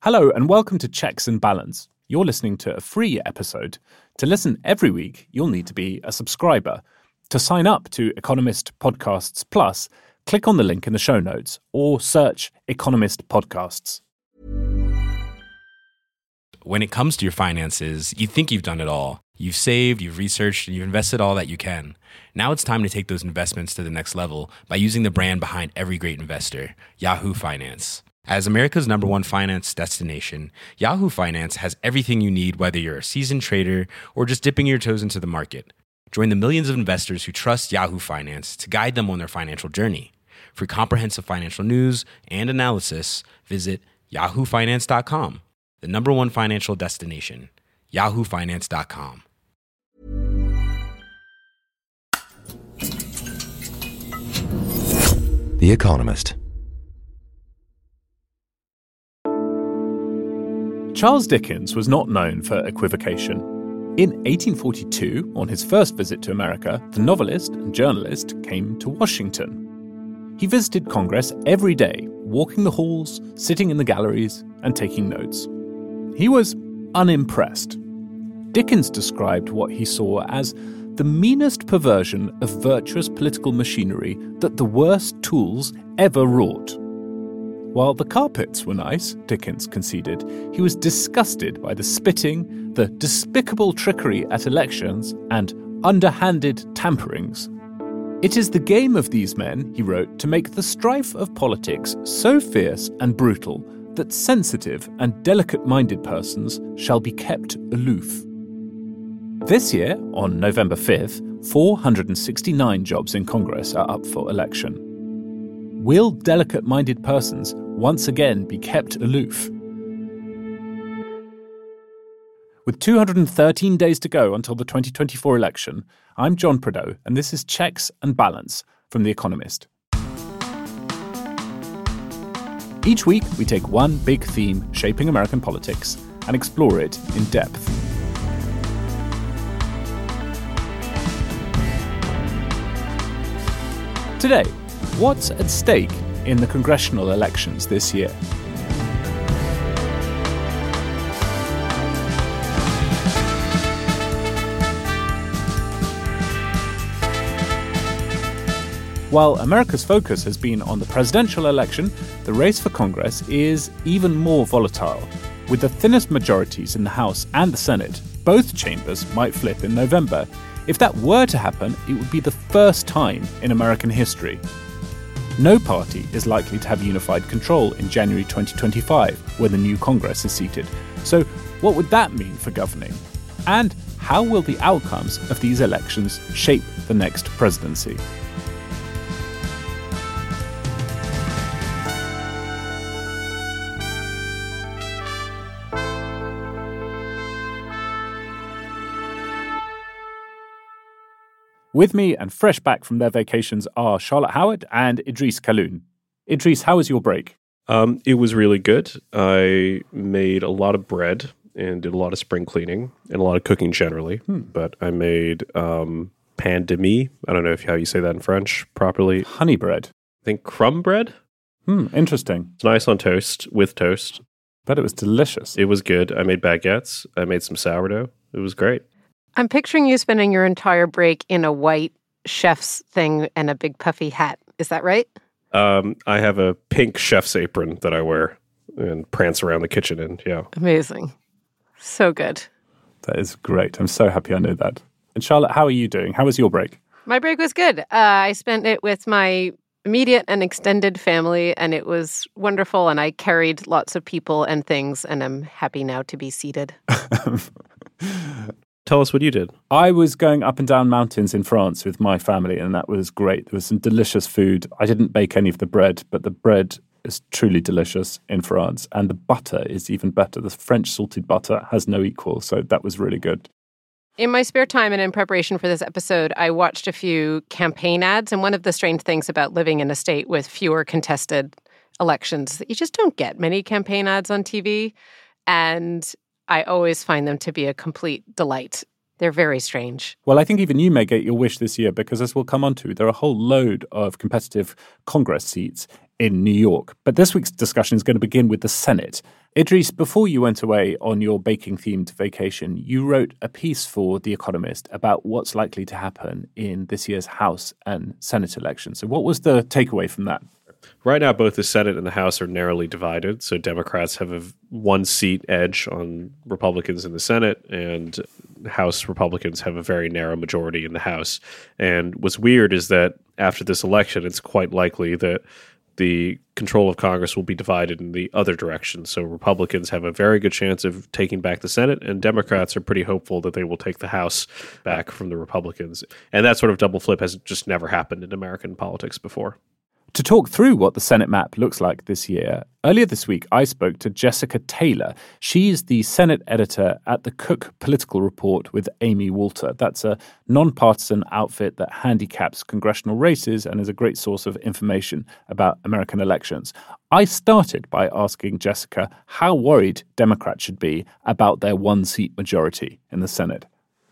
Hello and welcome to Checks and Balance. You're listening to a free episode. To listen every week, you'll need to be a subscriber. To sign up to Economist Podcasts Plus, click on the link in the show notes or search Economist Podcasts. When it comes to your finances, you think you've done it all. You've saved, you've researched, and you've invested all that you can. Now it's time to take those investments to the next level by using the brand behind every great investor, Yahoo Finance. As America's #1 finance destination, Yahoo Finance has everything you need, whether you're a seasoned trader or just dipping your toes into the market. Join the millions of investors who trust Yahoo Finance to guide them on their financial journey. For comprehensive financial news and analysis, visit yahoofinance.com, the #1 financial destination, yahoofinance.com. The Economist. Charles Dickens was not known for equivocation. In 1842, on his first visit to America, the novelist and journalist came to Washington. He visited Congress every day, walking the halls, sitting in the galleries, and taking notes. He was unimpressed. Dickens described what he saw as the meanest perversion of virtuous political machinery that the worst tools ever wrought. While the carpets were nice, Dickens conceded, he was disgusted by the spitting, the despicable trickery at elections, and underhanded tamperings. It is the game of these men, he wrote, to make the strife of politics so fierce and brutal that sensitive and delicate-minded persons shall be kept aloof. This year, on November 5th, 469 jobs in Congress are up for election. Will delicate-minded persons once again be kept aloof? With 213 days to go until the 2024 election, I'm John Prideaux, and this is Checks and Balance from The Economist. Each week, we take one big theme shaping American politics and explore it in depth. Today, what's at stake in the congressional elections this year? While America's focus has been on the presidential election, the race for Congress is even more volatile. With the thinnest majorities in the House and the Senate, both chambers might flip in November. If that were to happen, it would be the first time in American history. No party is likely to have unified control in January 2025, when the new Congress is seated. So what would that mean for governing? And how will the outcomes of these elections shape the next presidency? With me and fresh back from their vacations are Charlotte Howard and Idris Kaloun. Idris, how was your break? It was really good. I made a lot of bread and did a lot of spring cleaning and a lot of cooking generally. But I made pain de mie. I don't know how you say that in French properly. Honey bread. I think crumb bread. Interesting. It's nice on toast, with toast. But it was delicious. It was good. I made baguettes. I made some sourdough. It was great. I'm picturing you spending your entire break in a white chef's thing and a big puffy hat. Is that right? I have a pink chef's apron that I wear and prance around the kitchen in, yeah. Amazing. So good. That is great. I'm so happy I know that. And Charlotte, how are you doing? How was your break? My break was good. I spent it with my immediate and extended family, and it was wonderful, and I carried lots of people and things, and I'm happy now to be seated. Tell us what you did. I was going up and down mountains in France with my family, and that was great. There was some delicious food. I didn't bake any of the bread, but the bread is truly delicious in France, and the butter is even better. The French salted butter has no equal, so that was really good. In my spare time and in preparation for this episode, I watched a few campaign ads, and one of the strange things about living in a state with fewer contested elections, that you just don't get many campaign ads on TV, and I always find them to be a complete delight. They're very strange. Well, I think even you may get your wish this year because, as we'll come on to, there are a whole load of competitive Congress seats in New York. But this week's discussion is going to begin with the Senate. Idris, before you went away on your baking-themed vacation, you wrote a piece for The Economist about what's likely to happen in this year's House and Senate elections. So what was the takeaway from that? Right now, both the Senate and the House are narrowly divided. So Democrats have a one-seat edge on Republicans in the Senate, and House Republicans have a very narrow majority in the House. And what's weird is that after this election, it's quite likely that the control of Congress will be divided in the other direction. So Republicans have a very good chance of taking back the Senate, and Democrats are pretty hopeful that they will take the House back from the Republicans. And that sort of double flip has just never happened in American politics before. To talk through what the Senate map looks like this year, earlier this week I spoke to Jessica Taylor. She's the Senate editor at the Cook Political Report with Amy Walter. That's a nonpartisan outfit that handicaps congressional races and is a great source of information about American elections. I started by asking Jessica how worried Democrats should be about their one-seat majority in the Senate.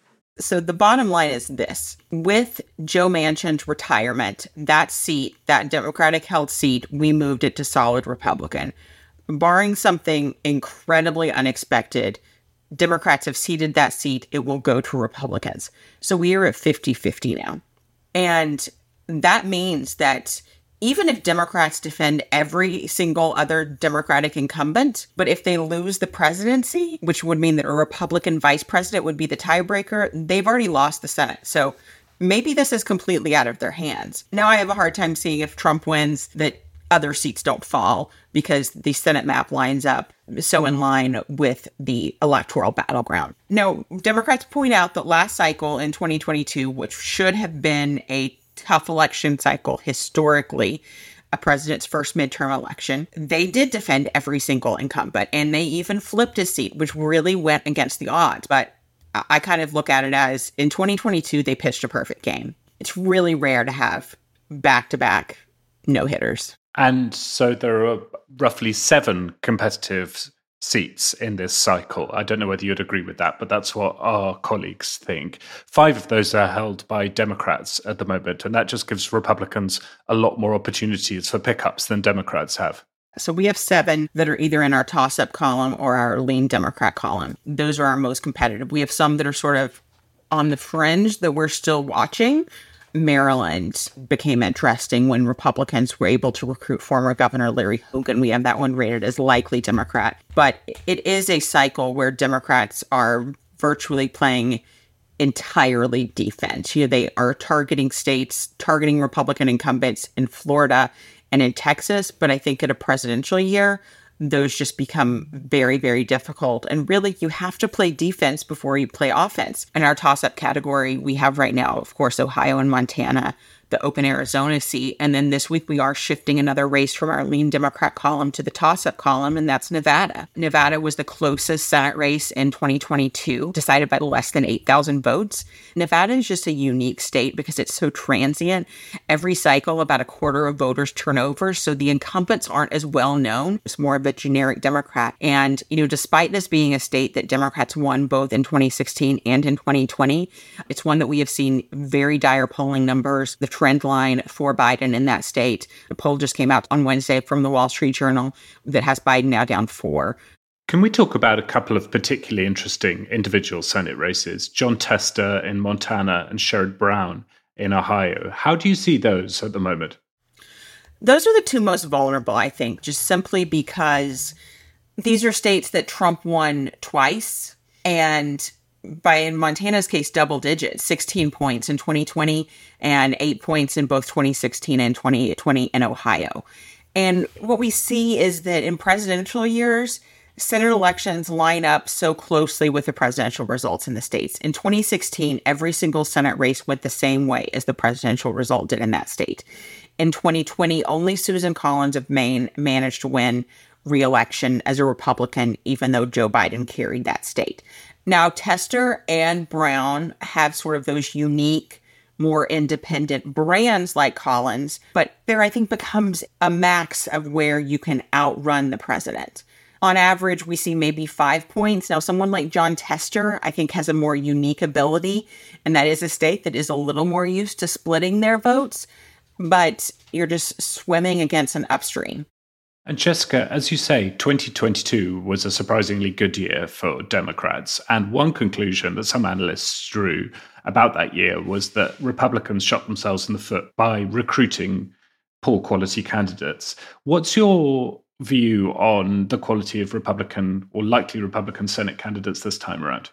So the bottom line is this. With Joe Manchin's retirement, that seat, that Democratic-held seat, we moved it to solid Republican. Barring something incredibly unexpected, Democrats have ceded that seat. It will go to Republicans. So we are at 50-50 now. And that means that even if Democrats defend every single other Democratic incumbent, but if they lose the presidency, which would mean that a Republican vice president would be the tiebreaker, they've already lost the Senate. So maybe this is completely out of their hands. Now I have a hard time seeing if Trump wins that other seats don't fall because the Senate map lines up so in line with the electoral battleground. Now, Democrats point out that last cycle in 2022, which should have been a tough election cycle historically, a president's first midterm election, they did defend every single incumbent, and they even flipped a seat, which really went against the odds. But I kind of look at it as in 2022, they pitched a perfect game. It's really rare to have back-to-back no-hitters. And so there are roughly 7 competitive seats in this cycle. I don't know whether you'd agree with that, but that's what our colleagues think. 5 of those are held by Democrats at the moment, and that just gives Republicans a lot more opportunities for pickups than Democrats have. So we have 7 that are either in our toss-up column or our lean Democrat column. Those are our most competitive. We have some that are sort of on the fringe that we're still watching. Maryland became interesting when Republicans were able to recruit former Governor Larry Hogan. We have that one rated as likely Democrat. But it is a cycle where Democrats are virtually playing entirely defense. They are targeting states, targeting Republican incumbents in Florida and in Texas. But I think in a presidential year, those just become very, very difficult. And really, you have to play defense before you play offense. In our toss-up category, we have right now, of course, Ohio and Montana, the open Arizona seat. And then this week, we are shifting another race from our lean Democrat column to the toss-up column, and that's Nevada. Nevada was the closest Senate race in 2022, decided by less than 8,000 votes. Nevada is just a unique state because it's so transient. Every cycle, about a quarter of voters turn over, so the incumbents aren't as well known. It's more of a generic Democrat. And, despite this being a state that Democrats won both in 2016 and in 2020, it's one that we have seen very dire polling numbers. The trend line for Biden in that state. The poll just came out on Wednesday from the Wall Street Journal that has Biden now down 4. Can we talk about a couple of particularly interesting individual Senate races? Jon Tester in Montana and Sherrod Brown in Ohio. How do you see those at the moment? Those are the 2 most vulnerable, I think, just simply because these are states that Trump won twice, and in Montana's case, double digits, 16 points in 2020 and 8 points in both 2016 and 2020 in Ohio. And what we see is that in presidential years, Senate elections line up so closely with the presidential results in the states. In 2016, every single Senate race went the same way as the presidential result did in that state. In 2020, only Susan Collins of Maine managed to win re-election as a Republican, even though Joe Biden carried that state. Now, Tester and Brown have sort of those unique, more independent brands like Collins, but there, I think, becomes a max of where you can outrun the president. On average, we see maybe 5 points. Now, someone like Jon Tester, I think, has a more unique ability, and that is a state that is a little more used to splitting their votes. but you're just swimming against an upstream. And Jessica, as you say, 2022 was a surprisingly good year for Democrats. And one conclusion that some analysts drew about that year was that Republicans shot themselves in the foot by recruiting poor quality candidates. What's your view on the quality of Republican or likely Republican Senate candidates this time around?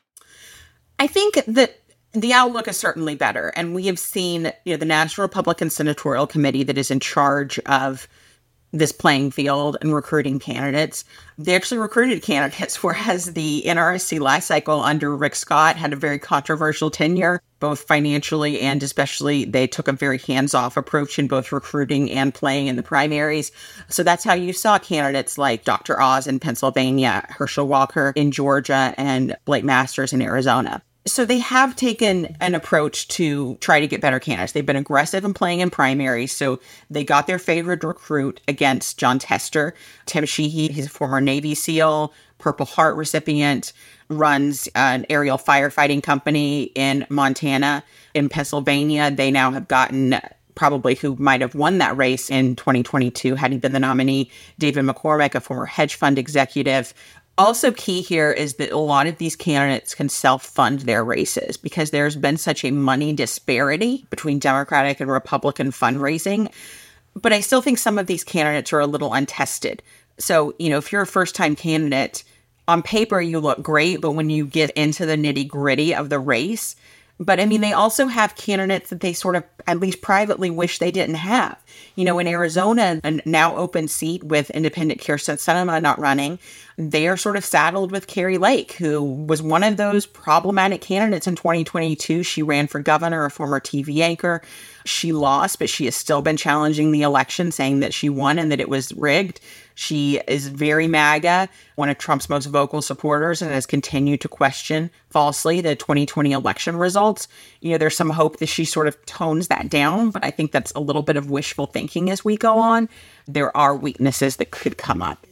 I think that the outlook is certainly better. And we have seen, the National Republican Senatorial Committee that is in charge of this playing field and recruiting candidates. They actually recruited candidates, whereas the NRSC last cycle under Rick Scott had a very controversial tenure, both financially and especially they took a very hands-off approach in both recruiting and playing in the primaries. So that's how you saw candidates like Dr. Oz in Pennsylvania, Herschel Walker in Georgia, and Blake Masters in Arizona. So they have taken an approach to try to get better candidates. They've been aggressive in playing in primaries. So they got their favorite recruit against Jon Tester. Tim Sheehy, he's a former Navy SEAL, Purple Heart recipient, runs an aerial firefighting company in Montana. In Pennsylvania, they now have gotten probably who might have won that race in 2022 had he been the nominee, David McCormick, a former hedge fund executive. Also key here is that a lot of these candidates can self-fund their races because there's been such a money disparity between Democratic and Republican fundraising. But I still think some of these candidates are a little untested. So, if you're a first-time candidate, on paper you look great, but when you get into the nitty-gritty of the race, but they also have candidates that they sort of, at least privately, wish they didn't have. In Arizona, a now open seat with independent Kyrsten Sinema not running, they are sort of saddled with Kari Lake, who was one of those problematic candidates in 2022. She ran for governor, a former TV anchor. She lost, but she has still been challenging the election, saying that she won and that it was rigged. She is very MAGA, one of Trump's most vocal supporters, and has continued to question falsely the 2020 election results. There's some hope that she sort of tones that down, but I think that's a little bit of wishful thinking as we go on. There are weaknesses that could come up.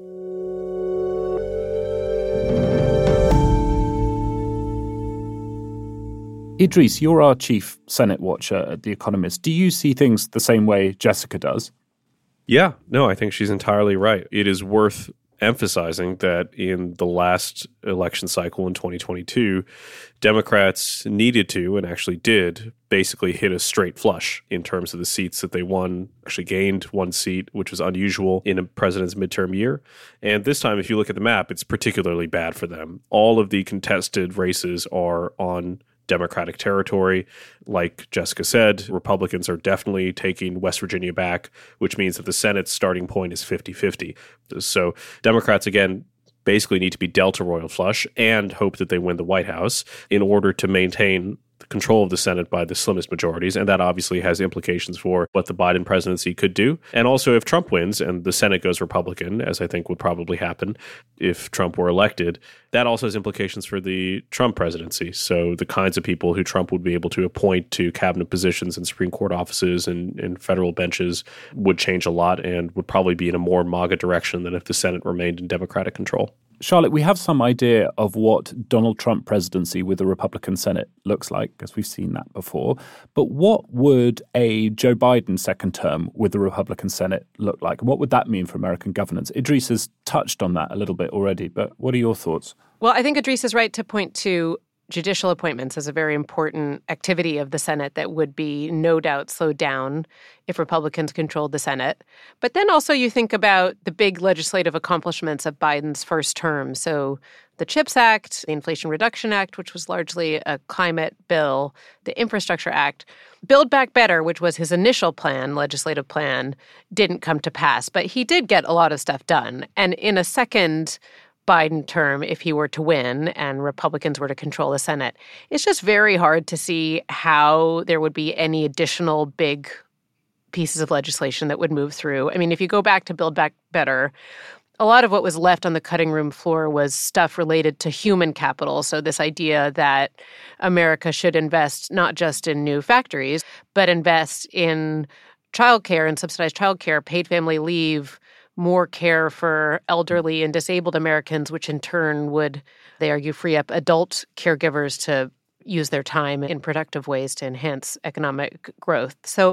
Idris, you're our chief Senate watcher at The Economist. Do you see things the same way Jessica does? Yeah, no, I think she's entirely right. It is worth emphasizing that in the last election cycle in 2022, Democrats needed to, and actually did, basically hit a straight flush in terms of the seats that they won, actually gained one seat, which was unusual in a president's midterm year. And this time, if you look at the map, it's particularly bad for them. All of the contested races are on Democratic territory. Like Jessica said, Republicans are definitely taking West Virginia back, which means that the Senate's starting point is 50-50. So Democrats, again, basically need to be dealt a royal flush and hope that they win the White House in order to maintain control of the Senate by the slimmest majorities. And that obviously has implications for what the Biden presidency could do. And also if Trump wins and the Senate goes Republican, as I think would probably happen if Trump were elected, that also has implications for the Trump presidency. So the kinds of people who Trump would be able to appoint to cabinet positions and Supreme Court offices and federal benches would change a lot and would probably be in a more MAGA direction than if the Senate remained in Democratic control. Charlotte, we have some idea of what Donald Trump presidency with a Republican Senate looks like, because we've seen that before. But what would a Joe Biden second term with a Republican Senate look like? What would that mean for American governance? Idris has touched on that a little bit already, but what are your thoughts? Well, I think Idris is right to point to judicial appointments as a very important activity of the Senate that would be no doubt slowed down if Republicans controlled the Senate. But then also you think about the big legislative accomplishments of Biden's first term. So the CHIPS Act, the Inflation Reduction Act, which was largely a climate bill, the Infrastructure Act, Build Back Better, which was his initial plan, legislative plan, didn't come to pass. But he did get a lot of stuff done. And in a second Biden term, if he were to win and Republicans were to control the Senate, it's just very hard to see how there would be any additional big pieces of legislation that would move through. I mean, if you go back to Build Back Better, a lot of what was left on the cutting room floor was stuff related to human capital. So this idea that America should invest not just in new factories, but invest in childcare and subsidized childcare, paid family leave, more care for elderly and disabled Americans, which in turn would, they argue, free up adult caregivers to use their time in productive ways to enhance economic growth. So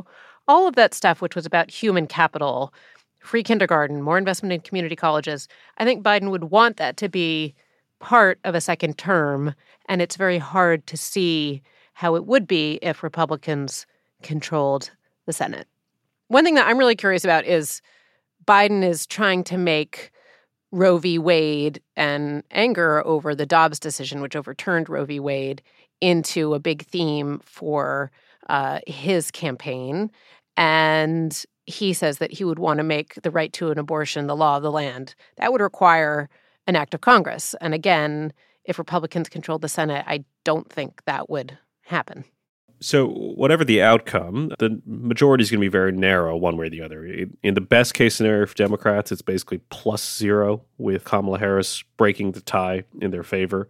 all of that stuff, which was about human capital, free kindergarten, more investment in community colleges, I think Biden would want that to be part of a second term, and it's very hard to see how it would be if Republicans controlled the Senate. One thing that I'm really curious about is Biden is trying to make Roe v. Wade and anger over the Dobbs decision, which overturned Roe v. Wade, into a big theme for his campaign. And he says that he would want to make the right to an abortion the law of the land. That would require an act of Congress. And again, if Republicans controlled the Senate, I don't think that would happen. So whatever the outcome, the majority is going to be very narrow one way or the other. In the best case scenario for Democrats, it's basically +0 with Kamala Harris breaking the tie in their favor.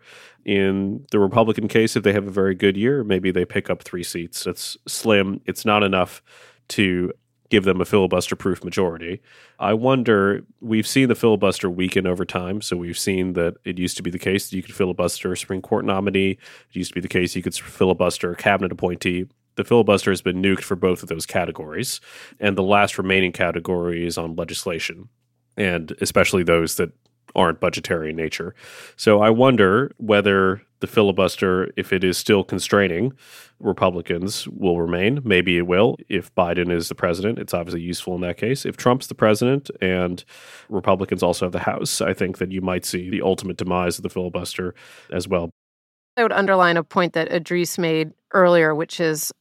In the Republican case, if they have a very good year, maybe they pick up 3 seats. It's slim. It's not enough to give them a filibuster-proof majority. I wonder, we've seen the filibuster weaken over time, so we've seen that it used to be the case that you could filibuster a Supreme Court nominee. It used to be the case you could filibuster a cabinet appointee. The filibuster has been nuked for both of those categories, and the last remaining category is on legislation, and especially those that aren't budgetary in nature. So I wonder whether the filibuster, if it is still constraining, Republicans will remain. Maybe it will. If Biden is the president, it's obviously useful in that case. If Trump's the president and Republicans also have the House, I think that you might see the ultimate demise of the filibuster as well. I would underline a point that Idris made earlier, which is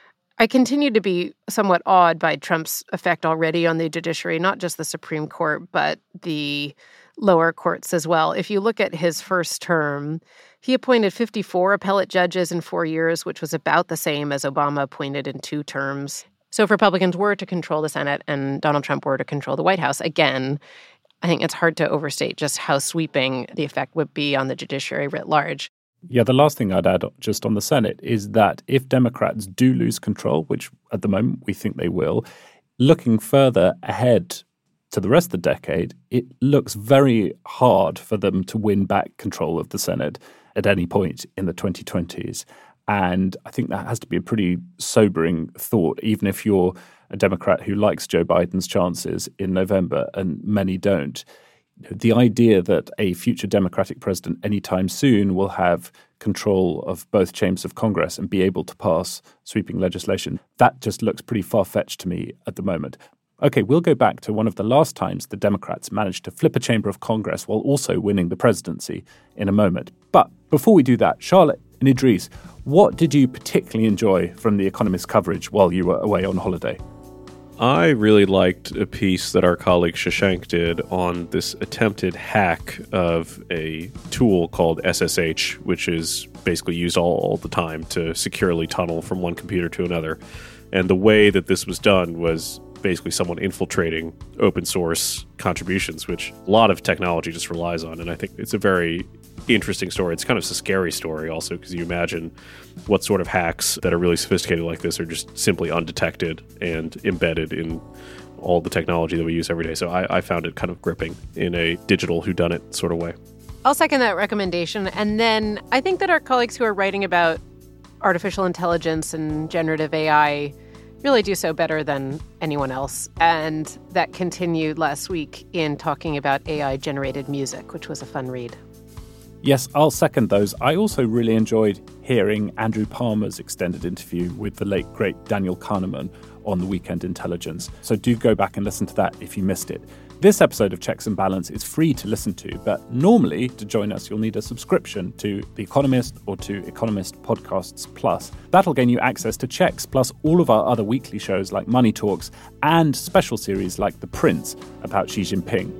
I continue to be somewhat awed by Trump's effect already on the judiciary, not just the Supreme Court, but the lower courts as well. If you look at his first term, he appointed 54 appellate judges in 4 years, which was about the same as Obama appointed in 2 terms. So if Republicans were to control the Senate and Donald Trump were to control the White House, again, I think it's hard to overstate just how sweeping the effect would be on the judiciary writ large. Yeah, the last thing I'd add just on the Senate is that if Democrats do lose control, which at the moment we think they will, looking further ahead to the rest of the decade, it looks very hard for them to win back control of the Senate at any point in the 2020s. And I think that has to be a pretty sobering thought, even if you're a Democrat who likes Joe Biden's chances in November, and many don't. The idea that a future Democratic president anytime soon will have control of both chambers of Congress and be able to pass sweeping legislation, that just looks pretty far-fetched to me at the moment. Okay, we'll go back to one of the last times the Democrats managed to flip a chamber of Congress while also winning the presidency in a moment. But before we do that, Charlotte and Idris, what did you particularly enjoy from The Economist coverage while you were away on holiday? I really liked a piece that our colleague Shashank did on this attempted hack of a tool called SSH, which is basically used all the time to securely tunnel from one computer to another. And the way that this was done was basically someone infiltrating open source contributions, which a lot of technology just relies on. And I think it's a very interesting story. It's kind of a scary story also, because you imagine what sort of hacks that are really sophisticated like this are just simply undetected and embedded in all the technology that we use every day. So I found it kind of gripping in a digital whodunit sort of way. I'll second that recommendation. And then I think that our colleagues who are writing about artificial intelligence and generative AI really do so better than anyone else. And that continued last week in talking about AI-generated music, which was a fun read. Yes, I'll second those. I also really enjoyed hearing Andrew Palmer's extended interview with the late, great Daniel Kahneman on The Weekend Intelligence. So do go back and listen to that if you missed it. This episode of Checks and Balance is free to listen to, but normally to join us, you'll need a subscription to The Economist or to Economist Podcasts Plus. That'll gain you access to Checks, plus all of our other weekly shows like Money Talks and special series like The Prince about Xi Jinping.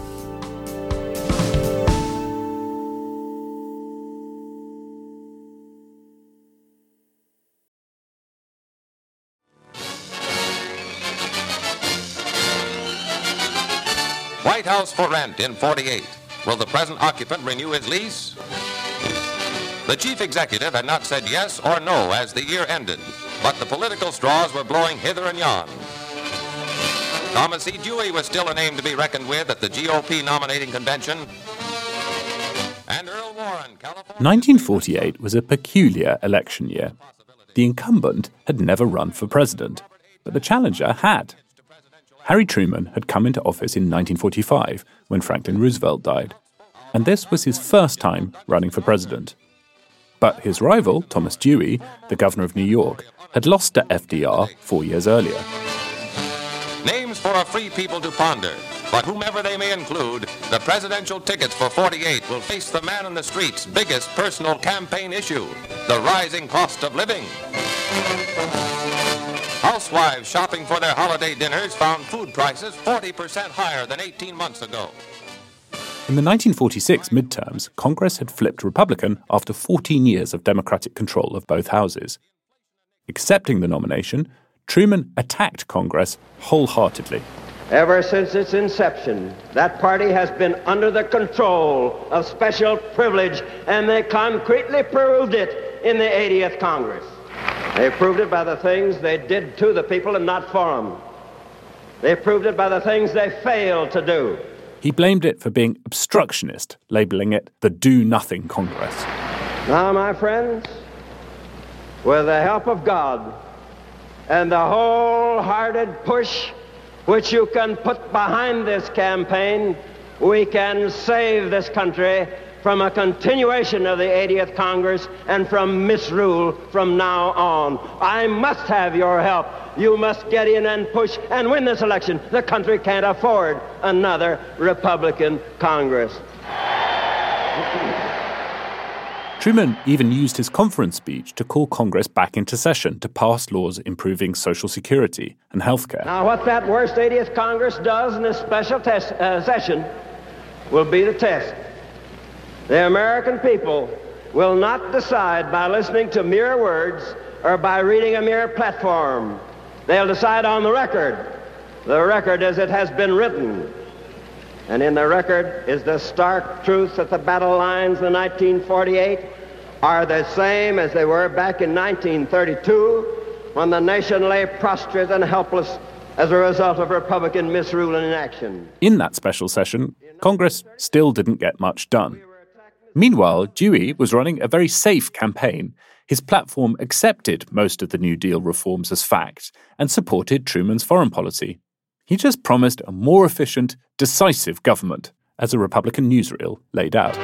White House for rent in 48. Will the present occupant renew his lease? The chief executive had not said yes or no as the year ended, but the political straws were blowing hither and yon. Thomas E. Dewey was still a name to be reckoned with at the GOP nominating convention. And Earl Warren, California... 1948 was a peculiar election year. The incumbent had never run for president. but the challenger had. Harry Truman had come into office in 1945 when Franklin Roosevelt died, and this was his first time running for president. But his rival, Thomas Dewey, the governor of New York, had lost to FDR 4 years earlier. Names for a free people to ponder, but whomever they may include, the presidential tickets for 48 will face the man in the street's biggest personal campaign issue, the rising cost of living. Housewives shopping for their holiday dinners found food prices 40% higher than 18 months ago. In the 1946 midterms, Congress had flipped Republican after 14 years of Democratic control of both houses. Accepting the nomination, Truman attacked Congress wholeheartedly. Ever since its inception, that party has been under the control of special privilege, and they concretely proved it in the 80th Congress. They proved it by the things they did to the people and not for them. They proved it by the things they failed to do. He blamed it for being obstructionist, labeling it the Do-Nothing Congress. Now, my friends, with the help of God and the wholehearted push which you can put behind this campaign, we can save this country from a continuation of the 80th Congress and from misrule from now on. I must have your help. You must get in and push and win this election. The country can't afford another Republican Congress. Truman even used his conference speech to call Congress back into session to pass laws improving Social Security and health care. Now, what that worst 80th Congress does in this special session will be the test. The American people will not decide by listening to mere words or by reading a mere platform. They'll decide on the record as it has been written. And in the record is the stark truth that the battle lines in 1948 are the same as they were back in 1932 when the nation lay prostrate and helpless as a result of Republican misrule and inaction. In that special session, Congress still didn't get much done. Meanwhile, Dewey was running a very safe campaign. His platform accepted most of the New Deal reforms as fact and supported Truman's foreign policy. He just promised a more efficient, decisive government, as a Republican newsreel laid out.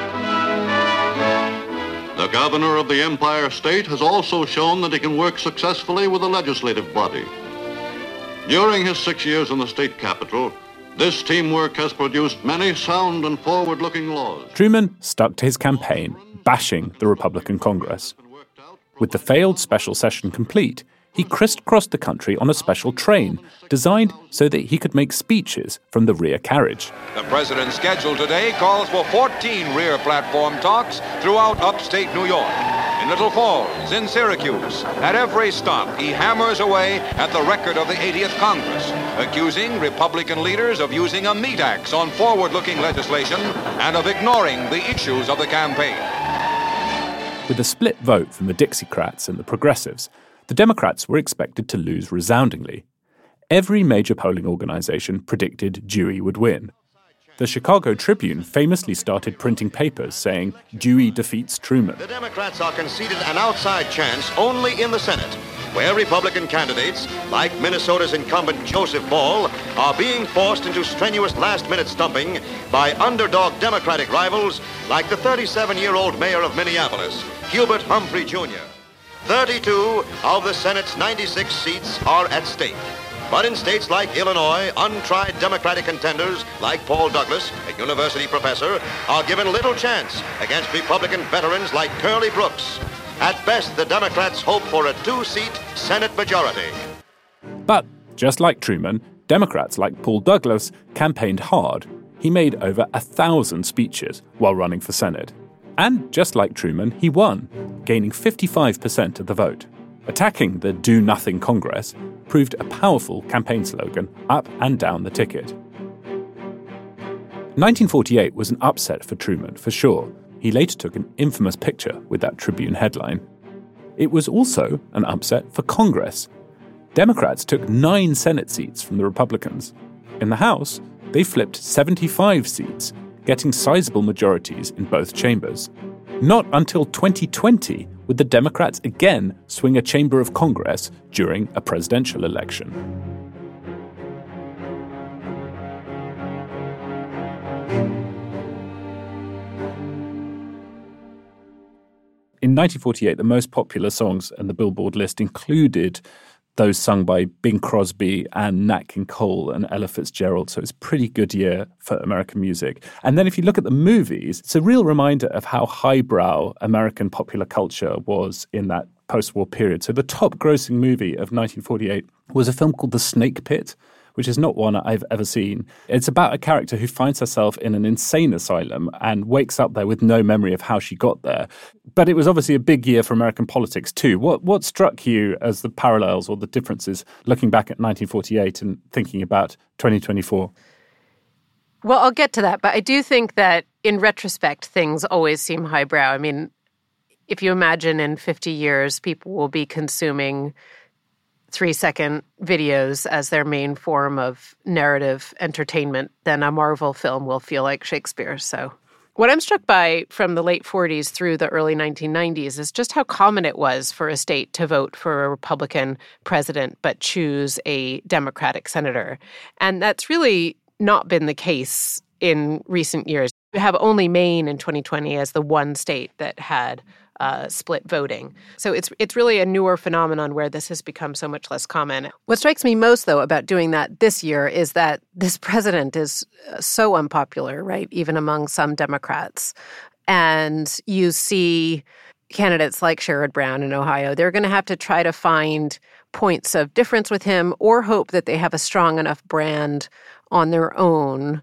The governor of the Empire State has also shown that he can work successfully with the legislative body. During his 6 years in the state capitol, this teamwork has produced many sound and forward-looking laws. Truman stuck to his campaign, bashing the Republican Congress. With the failed special session complete, he crisscrossed the country on a special train designed so that he could make speeches from the rear carriage. The president's schedule today calls for 14 rear platform talks throughout upstate New York. In Little Falls, in Syracuse, at every stop, he hammers away at the record of the 80th Congress, accusing Republican leaders of using a meat axe on forward-looking legislation and of ignoring the issues of the campaign. With a split vote from the Dixiecrats and the Progressives, the Democrats were expected to lose resoundingly. Every major polling organization predicted Dewey would win. The Chicago Tribune famously started printing papers saying Dewey defeats Truman. The Democrats are conceded an outside chance only in the Senate, where Republican candidates, like Minnesota's incumbent Joseph Ball, are being forced into strenuous last-minute stumping by underdog Democratic rivals like the 37-year-old mayor of Minneapolis, Hubert Humphrey Jr. 32 of the Senate's 96 seats are at stake. But in states like Illinois, untried Democratic contenders like Paul Douglas, a university professor, are given little chance against Republican veterans like Curly Brooks. At best, the Democrats hope for a 2-seat Senate majority. But, just like Truman, Democrats like Paul Douglas campaigned hard. He made over 1,000 speeches while running for Senate. And just like Truman, he won, gaining 55% of the vote. Attacking the Do-Nothing Congress proved a powerful campaign slogan up and down the ticket. 1948 was an upset for Truman, for sure. He later took an infamous picture with that Tribune headline. It was also an upset for Congress. Democrats took 9 Senate seats from the Republicans. In the House, they flipped 75 seats, getting sizable majorities in both chambers. Not until 2020 was would the Democrats again swing a chamber of Congress during a presidential election? In 1948, the most popular songs on the Billboard list included those sung by Bing Crosby and Nat King Cole and Ella Fitzgerald. So it's a pretty good year for American music. And then if you look at the movies, it's a real reminder of how highbrow American popular culture was in that post-war period. So the top grossing movie of 1948 was a film called The Snake Pit, which is not one I've ever seen. It's about a character who finds herself in an insane asylum and wakes up there with no memory of how she got there. But it was obviously a big year for American politics too. What struck you as the parallels or the differences looking back at 1948 and thinking about 2024? Well, I'll get to that, but I do think that in retrospect, things always seem highbrow. I mean, if you imagine in 50 years, people will be consuming 3-second videos as their main form of narrative entertainment, then a Marvel film will feel like Shakespeare. So what I'm struck by from the late 40s through the early 1990s is just how common it was for a state to vote for a Republican president but choose a Democratic senator. And that's really not been the case in recent years. You have only Maine in 2020 as the one state that had split voting. So it's really a newer phenomenon where this has become so much less common. What strikes me most, though, about doing that this year is that this president is so unpopular, right, even among some Democrats. And you see candidates like Sherrod Brown in Ohio, they're going to have to try to find points of difference with him or hope that they have a strong enough brand on their own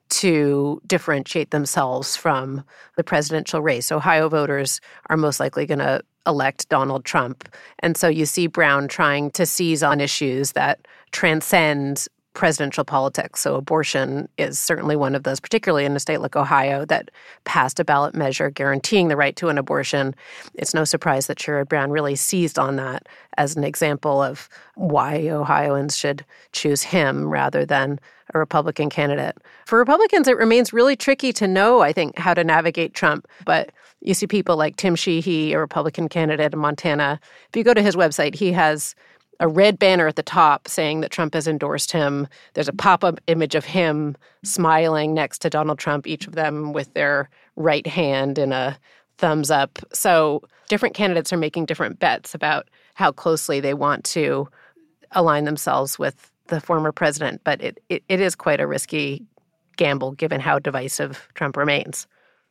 to differentiate themselves from the presidential race. Ohio voters are most likely going to elect Donald Trump. And so you see Brown trying to seize on issues that transcend presidential politics. So abortion is certainly one of those, particularly in a state like Ohio that passed a ballot measure guaranteeing the right to an abortion. It's no surprise that Sherrod Brown really seized on that as an example of why Ohioans should choose him rather than a Republican candidate. For Republicans, it remains really tricky to know, I think, how to navigate Trump. But you see people like Tim Sheehy, a Republican candidate in Montana. If you go to his website, he has a red banner at the top saying that Trump has endorsed him. There's a pop-up image of him smiling next to Donald Trump, each of them with their right hand in a thumbs up. So different candidates are making different bets about how closely they want to align themselves with the former president. But it is quite a risky gamble given how divisive Trump remains.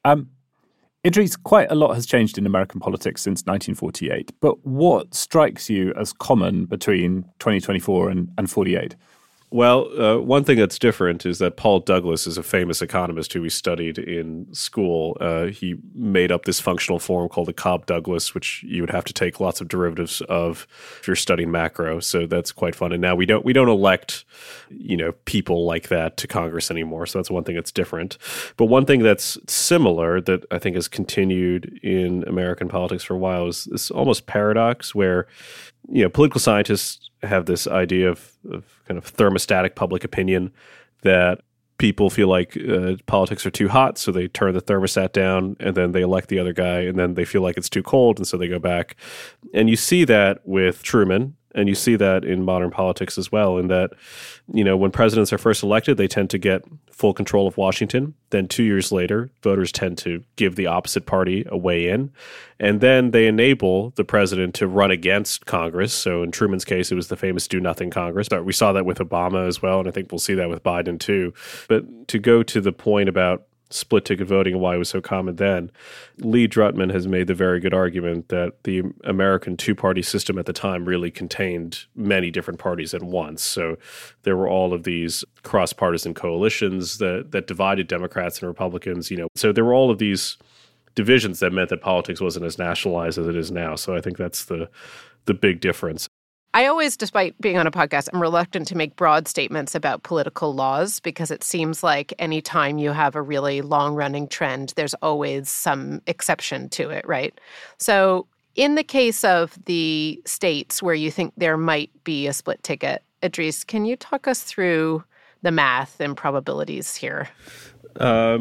Idris, quite a lot has changed in American politics since 1948, but what strikes you as common between 2024 and 48? Well, one thing that's different is that Paul Douglas is a famous economist who we studied in school. He made up this functional form called the Cobb-Douglas, which you would have to take lots of derivatives of if you're studying macro. So that's quite fun. And now we don't elect, people like that to Congress anymore. So that's one thing that's different. But one thing that's similar that I think has continued in American politics for a while is this almost paradox where, political scientists have this idea of kind of thermostatic public opinion that people feel like politics are too hot, so they turn the thermostat down, and then they elect the other guy, and then they feel like it's too cold, and so they go back. And you see that with Truman, and you see that in modern politics as well, in that, when presidents are first elected, they tend to get full control of Washington. Then 2 years later, voters tend to give the opposite party a way in. And then they enable the president to run against Congress. So in Truman's case, it was the famous do-nothing Congress. But we saw that with Obama as well, and I think we'll see that with Biden too. But to go to the point about split-ticket voting and why it was so common then, Lee Drutman has made the very good argument that the American two-party system at the time really contained many different parties at once. So there were all of these cross-partisan coalitions that divided Democrats and Republicans. So there were all of these divisions that meant that politics wasn't as nationalized as it is now. So I think that's the big difference. I always, despite being on a podcast, I'm reluctant to make broad statements about political laws because it seems like any time you have a really long-running trend, there's always some exception to it, right? So in the case of the states where you think there might be a split ticket, Idris, can you talk us through the math and probabilities here?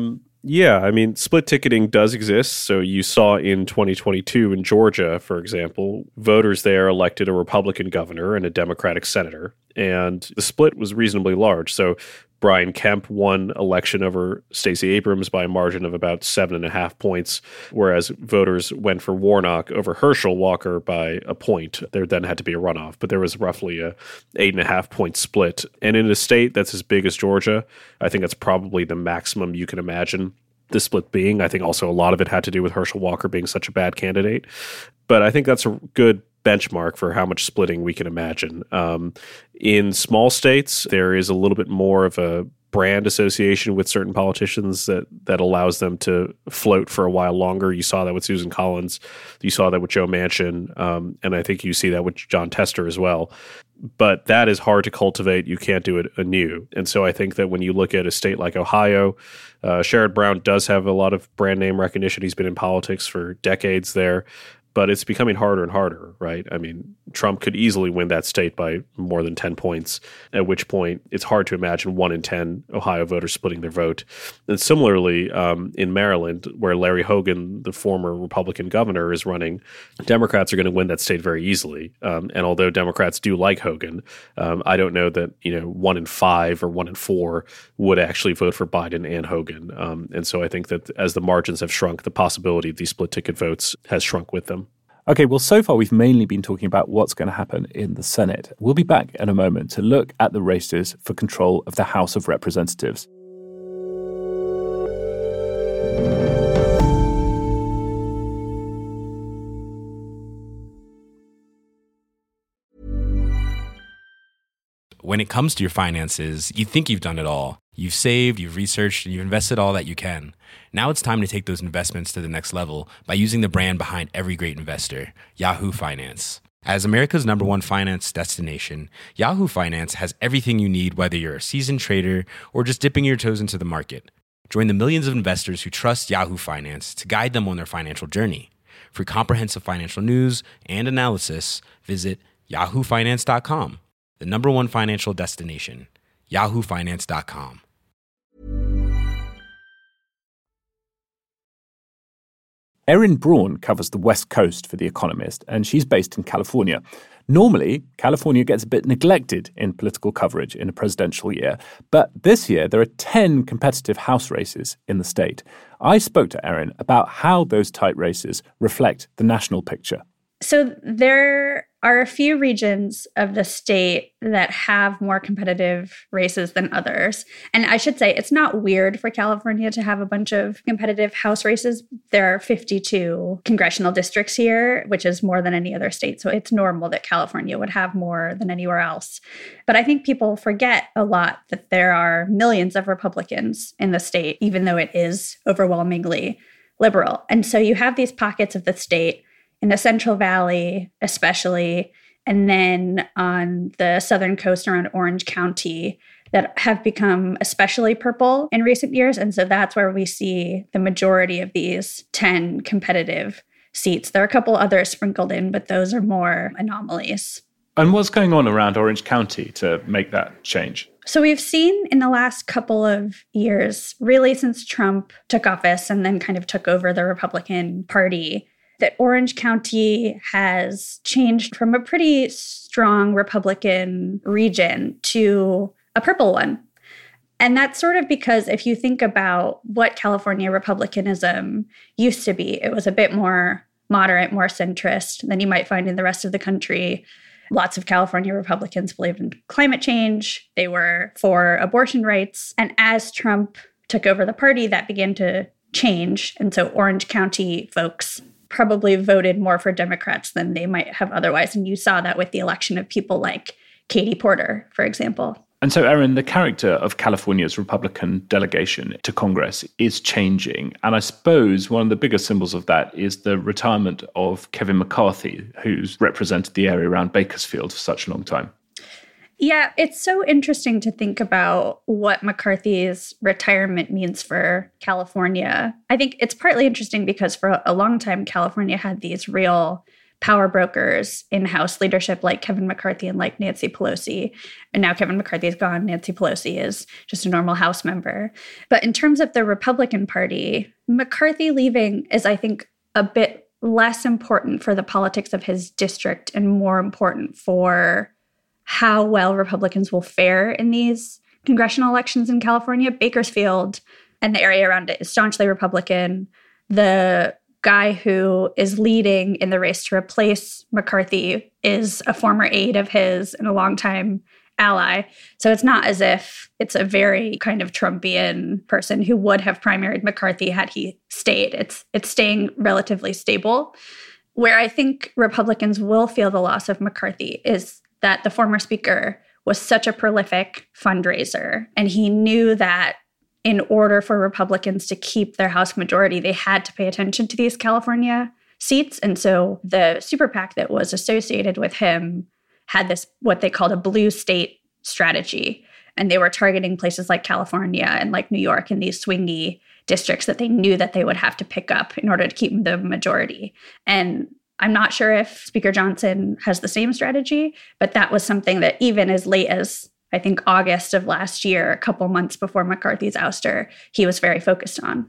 Yeah, I mean, split ticketing does exist. So you saw in 2022 in Georgia, for example, voters there elected a Republican governor and a Democratic senator. And the split was reasonably large. So Brian Kemp won election over Stacey Abrams by a margin of about 7.5 points, whereas voters went for Warnock over Herschel Walker by a point. There then had to be a runoff, but there was roughly a 8.5 point split. And in a state that's as big as Georgia, I think that's probably the maximum you can imagine the split being. I think also a lot of it had to do with Herschel Walker being such a bad candidate. But I think that's a good benchmark for how much splitting we can imagine. In small states, there is a little bit more of a brand association with certain politicians that allows them to float for a while longer. You saw that with Susan Collins. You saw that with Joe Manchin. And I think you see that with John Tester as well. But that is hard to cultivate. You can't do it anew. And so I think that when you look at a state like Ohio, Sherrod Brown does have a lot of brand name recognition. He's been in politics for decades there. But it's becoming harder and harder, right? I mean, Trump could easily win that state by more than 10 points, at which point it's hard to imagine 1 in 10 Ohio voters splitting their vote. And similarly, in Maryland, where Larry Hogan, the former Republican governor, is running, Democrats are going to win that state very easily. And although Democrats do like Hogan, I don't know that 1 in 5 or 1 in 4 would actually vote for Biden and Hogan. And so I think that as the margins have shrunk, the possibility of these split ticket votes has shrunk with them. Okay, well, so far we've mainly been talking about what's going to happen in the Senate. We'll be back in a moment to look at the races for control of the House of Representatives. When it comes to your finances, you think you've done it all. You've saved, you've researched, and you've invested all that you can. Now it's time to take those investments to the next level by using the brand behind every great investor, Yahoo Finance. As America's #1 finance destination, Yahoo Finance has everything you need, whether you're a seasoned trader or just dipping your toes into the market. Join the millions of investors who trust Yahoo Finance to guide them on their financial journey. For comprehensive financial news and analysis, visit yahoofinance.com, the #1 financial destination, yahoofinance.com. Erin Braun covers the West Coast for The Economist, and she's based in California. Normally, California gets a bit neglected in political coverage in a presidential year, but this year there are 10 competitive House races in the state. I spoke to Erin about how those tight races reflect the national picture. So there are a few regions of the state that have more competitive races than others. And I should say, it's not weird for California to have a bunch of competitive House races. There are 52 congressional districts here, which is more than any other state. So it's normal that California would have more than anywhere else. But I think people forget a lot that there are millions of Republicans in the state, even though it is overwhelmingly liberal. And so you have these pockets of the state in the Central Valley, especially, and then on the southern coast around Orange County that have become especially purple in recent years. And so that's where we see the majority of these 10 competitive seats. There are a couple others sprinkled in, but those are more anomalies. And what's going on around Orange County to make that change? So we've seen in the last couple of years, really since Trump took office and then kind of took over the Republican Party, that Orange County has changed from a pretty strong Republican region to a purple one. And that's sort of because if you think about what California Republicanism used to be, it was a bit more moderate, more centrist than you might find in the rest of the country. Lots of California Republicans believed in climate change. They were for abortion rights. And as Trump took over the party, that began to change. And so Orange County folks probably voted more for Democrats than they might have otherwise. And you saw that with the election of people like Katie Porter, for example. And so, Erin, the character of California's Republican delegation to Congress is changing. And I suppose one of the biggest symbols of that is the retirement of Kevin McCarthy, who's represented the area around Bakersfield for such a long time. Yeah, it's so interesting to think about what McCarthy's retirement means for California. I think it's partly interesting because for a long time, California had these real power brokers in House leadership like Kevin McCarthy and like Nancy Pelosi. And now Kevin McCarthy is gone. Nancy Pelosi is just a normal House member. But in terms of the Republican Party, McCarthy leaving is, I think, a bit less important for the politics of his district and more important for how well Republicans will fare in these congressional elections in California. Bakersfield and the area around it is staunchly Republican. The guy who is leading in the race to replace McCarthy is a former aide of his and a longtime ally. So it's not as if it's a very kind of Trumpian person who would have primaried McCarthy had he stayed. It's staying relatively stable. Where I think Republicans will feel the loss of McCarthy is that the former speaker was such a prolific fundraiser, and he knew that in order for Republicans to keep their House majority, they had to pay attention to these California seats. And so the super PAC that was associated with him had this, what they called a blue state strategy. And they were targeting places like California and like New York in these swingy districts that they knew that they would have to pick up in order to keep the majority. And I'm not sure if Speaker Johnson has the same strategy, but that was something that even as late as I think August of last year, a couple months before McCarthy's ouster, he was very focused on.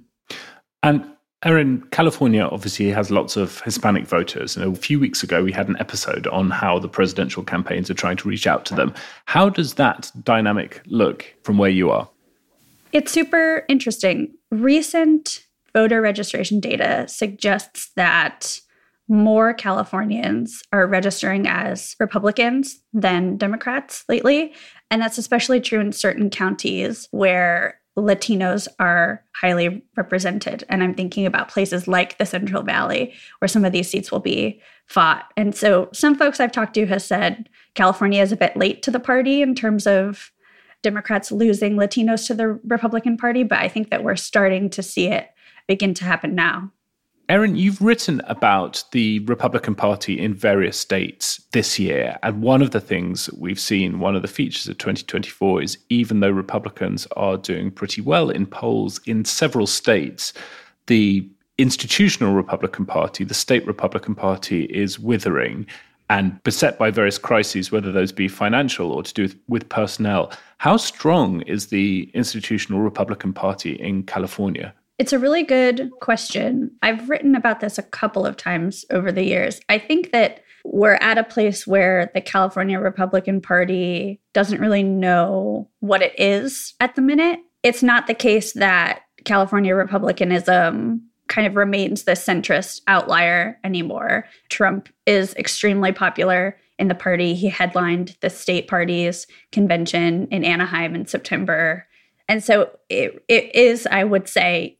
And Erin, California obviously has lots of Hispanic voters. And a few weeks ago, we had an episode on how the presidential campaigns are trying to reach out to them. How does that dynamic look from where you are? It's super interesting. Recent voter registration data suggests that more Californians are registering as Republicans than Democrats lately. And that's especially true in certain counties where Latinos are highly represented. And I'm thinking about places like the Central Valley, where some of these seats will be fought. And so some folks I've talked to have said California is a bit late to the party in terms of Democrats losing Latinos to the Republican Party, but I think that we're starting to see it begin to happen now. Erin, you've written about the Republican Party in various states this year. And one of the things that we've seen, one of the features of 2024 is even though Republicans are doing pretty well in polls in several states, the institutional Republican Party, the state Republican Party, is withering and beset by various crises, whether those be financial or to do with personnel. How strong is the institutional Republican Party in California? It's a really good question. I've written about this a couple of times over the years. I think that we're at a place where the California Republican Party doesn't really know what it is at the minute. It's not the case that California Republicanism kind of remains the centrist outlier anymore. Trump is extremely popular in the party. He headlined the state party's convention in Anaheim in September. And so it is, I would say,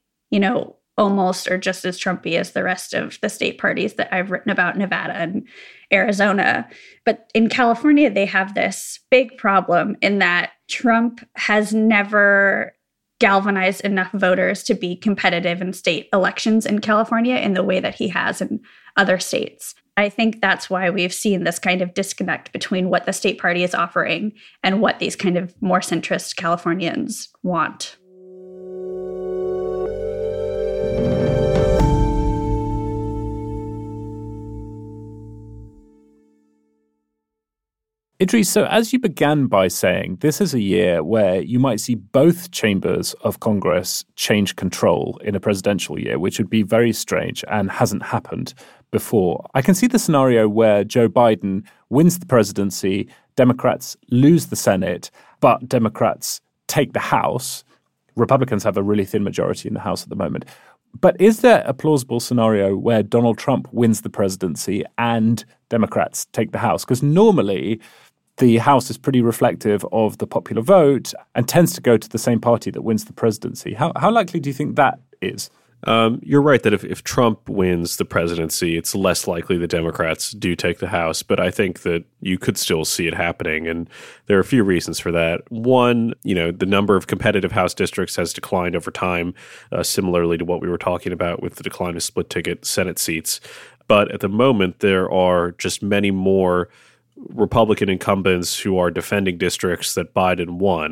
almost or just as Trumpy as the rest of the state parties that I've written about, Nevada and Arizona. But in California, they have this big problem in that Trump has never galvanized enough voters to be competitive in state elections in California in the way that he has in other states. I think that's why we've seen this kind of disconnect between what the state party is offering and what these kind of more centrist Californians want. Idris, so as you began by saying, this is a year where you might see both chambers of Congress change control in a presidential year, which would be very strange and hasn't happened before. I can see the scenario where Joe Biden wins the presidency, Democrats lose the Senate, but Democrats take the House. Republicans have a really thin majority in the House at the moment. But is there a plausible scenario where Donald Trump wins the presidency and Democrats take the House? Because normally the House is pretty reflective of the popular vote and tends to go to the same party that wins the presidency. How likely do you think that is? You're right that if Trump wins the presidency, it's less likely the Democrats do take the House. But I think that you could still see it happening. And there are a few reasons for that. One, the number of competitive House districts has declined over time, similarly to what we were talking about with the decline of split-ticket Senate seats. But at the moment, there are just many more Republican incumbents who are defending districts that Biden won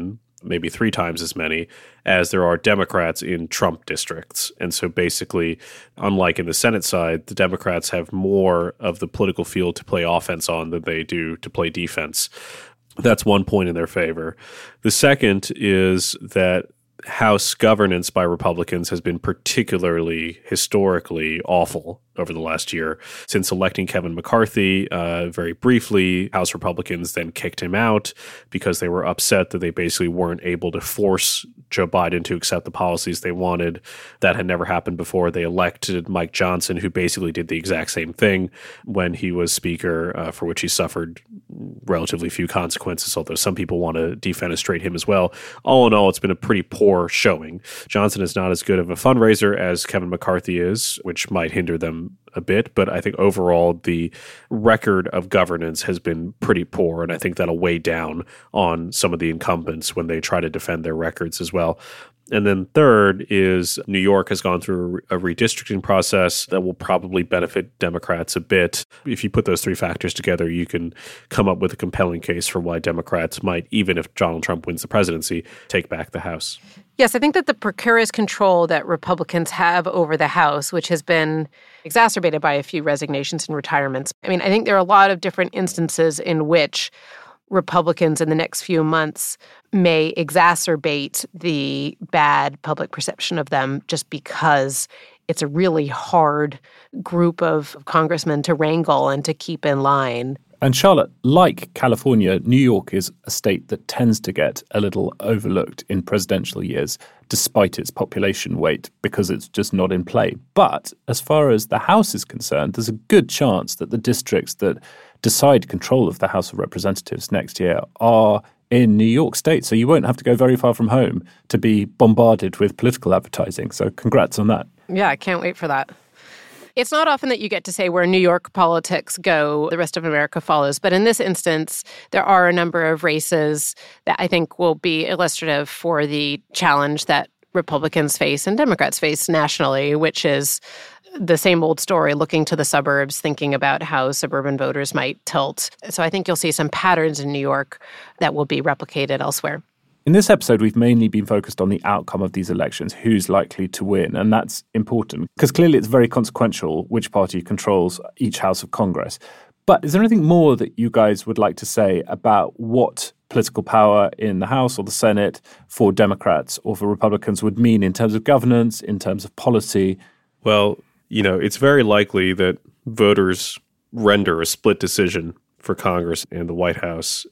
maybe 3 times as many as there are Democrats in Trump districts. And so basically, unlike in the Senate side, the Democrats have more of the political field to play offense on than they do to play defense. That's one point in their favor. The second is that House governance by Republicans has been particularly historically awful over the last year. Since electing Kevin McCarthy, very briefly, House Republicans then kicked him out because they were upset that they basically weren't able to force Joe Biden to accept the policies they wanted. That had never happened before. They elected Mike Johnson, who basically did the exact same thing when he was Speaker, for which he suffered relatively few consequences, although some people want to defenestrate him as well. All in all, it's been a pretty poor showing. Johnson is not as good of a fundraiser as Kevin McCarthy is, which might hinder them a bit, but I think overall the record of governance has been pretty poor, and I think that'll weigh down on some of the incumbents when they try to defend their records as well. And then third is New York has gone through a redistricting process that will probably benefit Democrats a bit. If you put those 3 factors together, you can come up with a compelling case for why Democrats might, even if Donald Trump wins the presidency, take back the House. Yes, I think that the precarious control that Republicans have over the House, which has been exacerbated by a few resignations and retirements. I mean, I think there are a lot of different instances in which Republicans in the next few months may exacerbate the bad public perception of them just because it's a really hard group of congressmen to wrangle and to keep in line. And Charlotte, like California, New York is a state that tends to get a little overlooked in presidential years, despite its population weight, because it's just not in play. But as far as the House is concerned, there's a good chance that the districts that decide control of the House of Representatives next year are in New York State. So you won't have to go very far from home to be bombarded with political advertising. So congrats on that. Yeah, I can't wait for that. It's not often that you get to say where New York politics go, the rest of America follows. But in this instance, there are a number of races that I think will be illustrative for the challenge that Republicans face and Democrats face nationally, which is the same old story, looking to the suburbs, thinking about how suburban voters might tilt. So I think you'll see some patterns in New York that will be replicated elsewhere. In this episode, we've mainly been focused on the outcome of these elections, who's likely to win, and that's important because clearly it's very consequential which party controls each House of Congress. But is there anything more that you guys would like to say about what political power in the House or the Senate for Democrats or for Republicans would mean in terms of governance, in terms of policy? Well, it's very likely that voters render a split decision for Congress and the White House,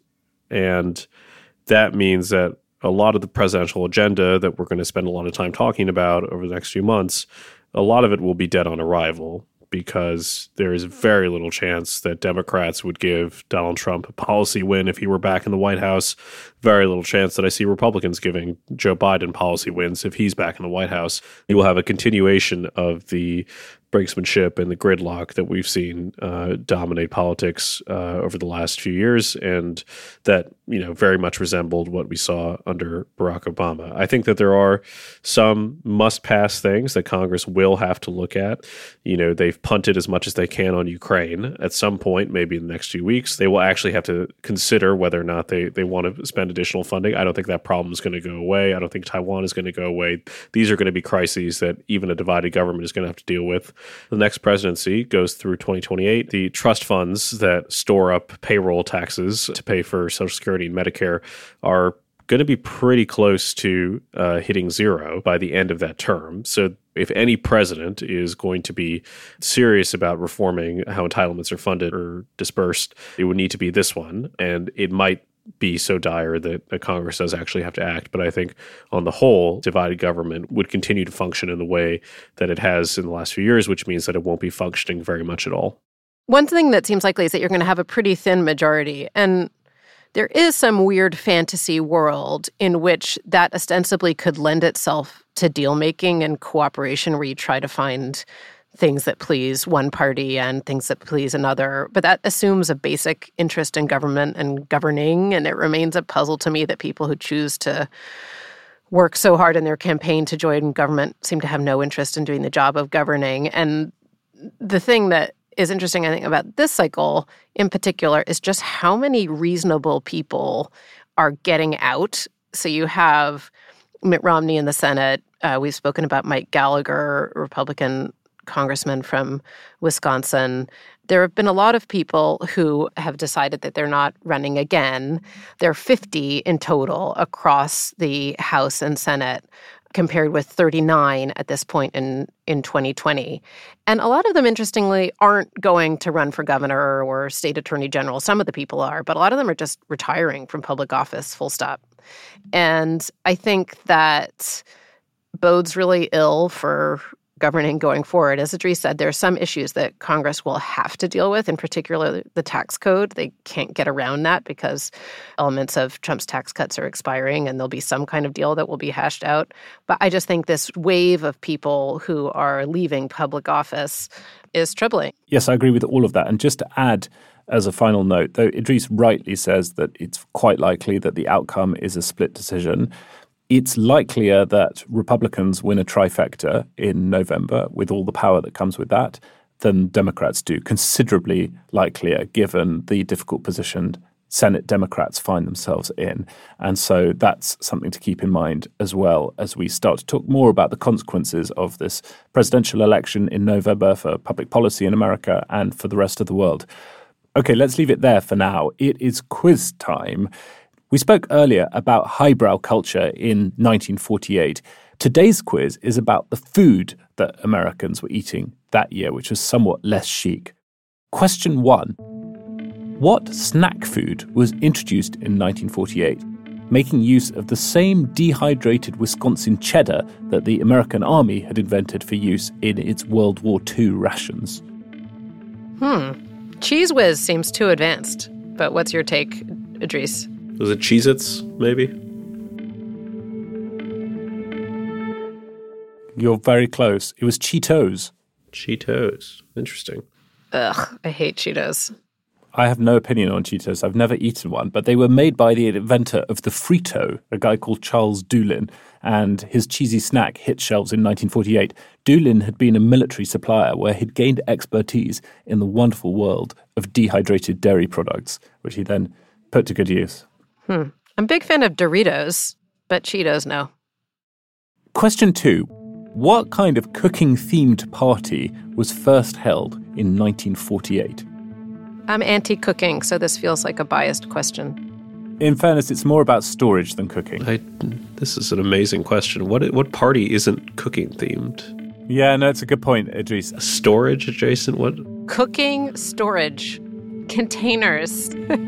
and that means that a lot of the presidential agenda that we're going to spend a lot of time talking about over the next few months, a lot of it will be dead on arrival because there is very little chance that Democrats would give Donald Trump a policy win if he were back in the White House. Very little chance that I see Republicans giving Joe Biden policy wins if he's back in the White House. You will have a continuation of the brinksmanship and the gridlock that we've seen dominate politics over the last few years, and that very much resembled what we saw under Barack Obama. I think that there are some must-pass things that Congress will have to look at. They've punted as much as they can on Ukraine. At some point, maybe in the next few weeks, they will actually have to consider whether or not they want to spend additional funding. I don't think that problem is going to go away. I don't think Taiwan is going to go away. These are going to be crises that even a divided government is going to have to deal with. The next presidency goes through 2028. The trust funds that store up payroll taxes to pay for Social Security and Medicare are going to be pretty close to hitting zero by the end of that term. So if any president is going to be serious about reforming how entitlements are funded or dispersed, it would need to be this one. And it might be so dire that Congress does actually have to act. But I think on the whole, divided government would continue to function in the way that it has in the last few years, which means that it won't be functioning very much at all. One thing that seems likely is that you're going to have a pretty thin majority. And there is some weird fantasy world in which that ostensibly could lend itself to deal-making and cooperation where you try to find things that please one party and things that please another. But that assumes a basic interest in government and governing, and it remains a puzzle to me that people who choose to work so hard in their campaign to join government seem to have no interest in doing the job of governing. And the thing that is interesting, I think, about this cycle in particular is just how many reasonable people are getting out So you have Mitt Romney in the Senate. We've spoken about Mike Gallagher, Republican congressman from Wisconsin. There have been a lot of people who have decided that they're not running again. There are 50 in total across the House and Senate, compared with 39 at this point in 2020. And a lot of them, interestingly, aren't going to run for governor or state attorney general. Some of the people are, but a lot of them are just retiring from public office, full stop. And I think that bodes really ill for governing going forward. As Idris said, there are some issues that Congress will have to deal with, in particular the tax code. They can't get around that because elements of Trump's tax cuts are expiring, and there'll be some kind of deal that will be hashed out. But I just think this wave of people who are leaving public office is troubling. Yes, I agree with all of that. And just to add, as a final note, though Idris rightly says that it's quite likely that the outcome is a split decision, it's likelier that Republicans win a trifecta in November with all the power that comes with that than Democrats do, considerably likelier given the difficult position Senate Democrats find themselves in. And so that's something to keep in mind as well as we start to talk more about the consequences of this presidential election in November for public policy in America and for the rest of the world. Okay, let's leave it there for now. It is quiz time. We spoke earlier about highbrow culture in 1948. Today's quiz is about the food that Americans were eating that year, which was somewhat less chic. Question 1. What snack food was introduced in 1948, making use of the same dehydrated Wisconsin cheddar that the American Army had invented for use in its World War II rations? Cheese Whiz seems too advanced, but what's your take, Idris? Was it Cheez-Its, maybe? You're very close. It was Cheetos. Cheetos. Interesting. Ugh, I hate Cheetos. I have no opinion on Cheetos. I've never eaten one, but they were made by the inventor of the Frito, a guy called Charles Doolin, and his cheesy snack hit shelves in 1948. Doolin had been a military supplier where he'd gained expertise in the wonderful world of dehydrated dairy products, which he then put to good use. I'm a big fan of Doritos, but Cheetos, no. Question 2. What kind of cooking-themed party was first held in 1948? I'm anti-cooking, so this feels like a biased question. In fairness, it's more about storage than cooking. This is an amazing question. What party isn't cooking-themed? Yeah, no, it's a good point, Idris. Storage adjacent? What? Cooking, storage, containers.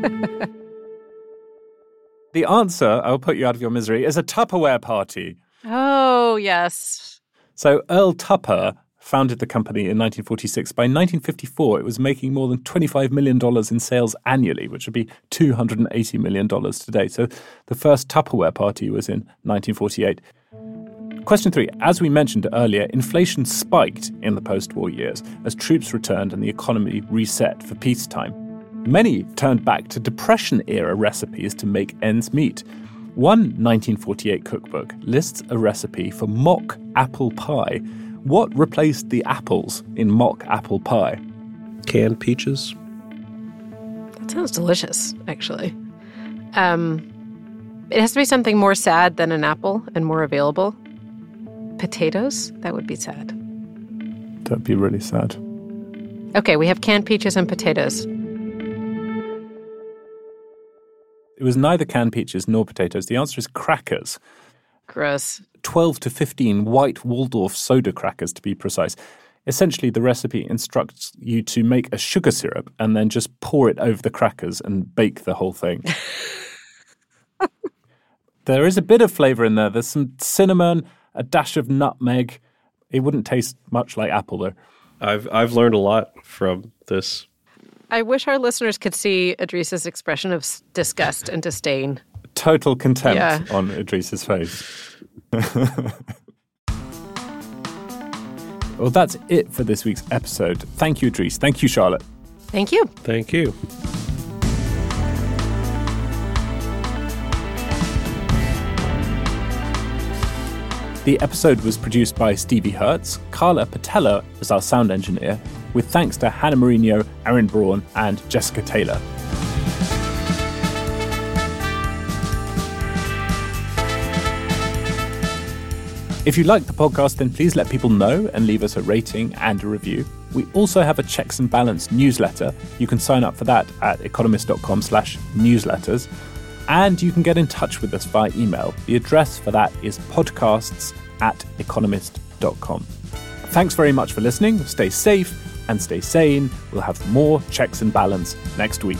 The answer, I'll put you out of your misery, is a Tupperware party. Oh, yes. So Earl Tupper founded the company in 1946. By 1954, it was making more than $25 million in sales annually, which would be $280 million today. So the first Tupperware party was in 1948. Question 3. As we mentioned earlier, inflation spiked in the post-war years as troops returned and the economy reset for peacetime. Many turned back to Depression-era recipes to make ends meet. One 1948 cookbook lists a recipe for mock apple pie. What replaced the apples in mock apple pie? Canned peaches. That sounds delicious, actually. It has to be something more sad than an apple and more available. Potatoes? That would be sad. That'd be really sad. Okay, we have canned peaches and potatoes. It was neither canned peaches nor potatoes. The answer is crackers. Gross. 12 to 15 white Waldorf soda crackers, to be precise. Essentially, the recipe instructs you to make a sugar syrup and then just pour it over the crackers and bake the whole thing. There is a bit of flavor in there. There's some cinnamon, a dash of nutmeg. It wouldn't taste much like apple, though. I've learned a lot from this. I wish our listeners could see Idris's expression of disgust and disdain. Total contempt on Idris's face. Well, that's it for this week's episode. Thank you, Idris. Thank you, Charlotte. Thank you. Thank you. The episode was produced by Stevie Hertz. Carla Patella is our sound engineer, with thanks to Hannah Mourinho, Aaron Braun, and Jessica Taylor. If you like the podcast, then please let people know and leave us a rating and a review. We also have a Checks and Balance newsletter. You can sign up for that at economist.com/newsletters. And you can get in touch with us via email. The address for that is podcasts@economist.com. Thanks very much for listening. Stay safe and stay sane. We'll have more Checks and Balance next week.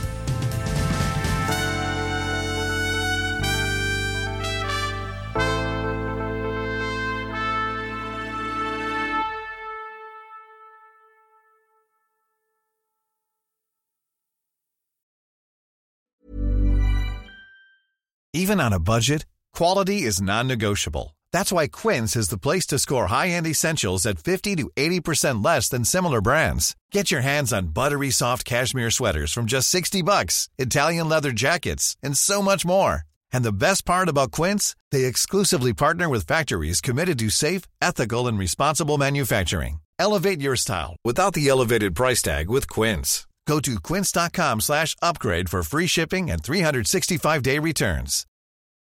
Even on a budget, quality is non-negotiable. That's why Quince is the place to score high-end essentials at 50 to 80% less than similar brands. Get your hands on buttery soft cashmere sweaters from just $60, Italian leather jackets, and so much more. And the best part about Quince, they exclusively partner with factories committed to safe, ethical, and responsible manufacturing. Elevate your style without the elevated price tag with Quince. Go to quince.com/upgrade for free shipping and 365-day returns.